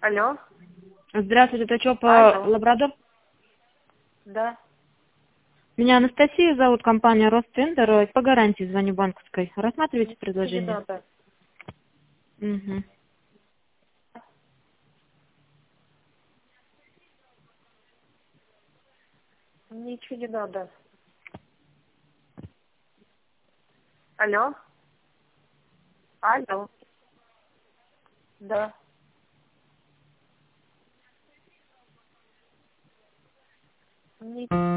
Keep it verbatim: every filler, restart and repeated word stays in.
Алло. Здравствуйте, это ЧОП Алло. Лабрадор. Да. Меня Анастасия зовут, компания Ростендер. По гарантии звоню банковской. Рассматриваете Ничего не предложение? надо. Угу. Ничего не надо. Алло. Алло. Да. Ни-